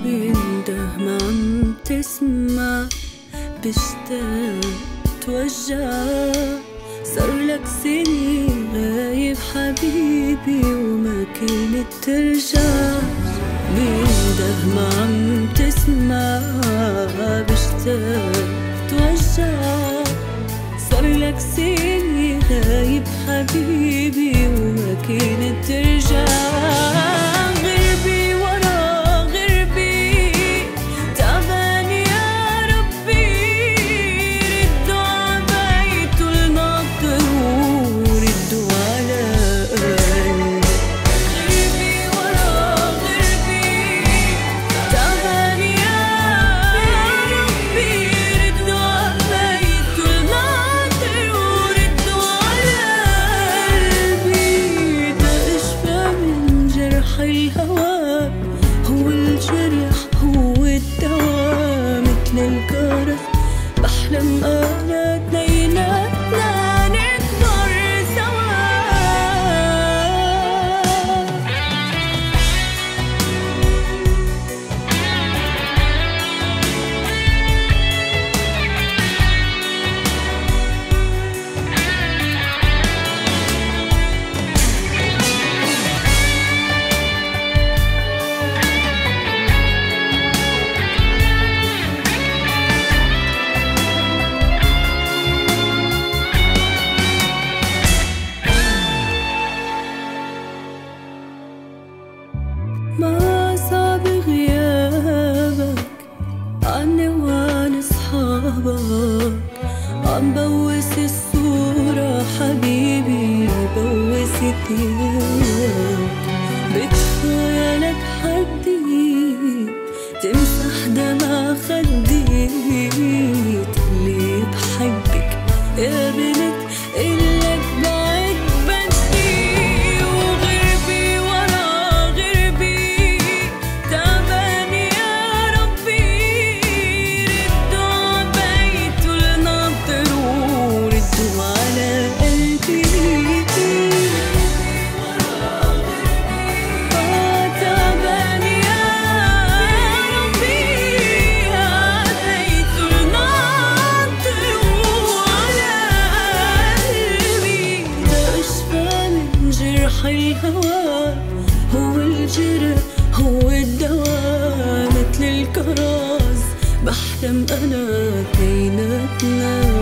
بينده ما عم تسمع، بشتاق توجع. صارلك سنين غايب حبيبي وما كنت ترجع. بينده ما عم تسمع، بشتاق توجع. صارلك سنين غايب حبيبي وما كنت ترجع. الهوى هو الجرح هو الدواء مثل الكرز. بحلم أنا اتنيناتنا نكبر سوا. ما صعب غيابك عني وعن اصحابك. عم بوس الصورة حبيبي بوس ثيابك. بكفاية لك حدي تمسح دمع خدي. تقلي بحبك يا بنت إلك بعد بدي. وغربي ورا غربي تعبان يا ربي. ردوا عبيته الناطر وردوا على قلبي. تعبان يا ربي عبيته الناطر وعلى قلبي. ده أشفى من جرح الهوى هو الجرح هو الدواء مثل الكرز. بحلم أنا اتنيناتنا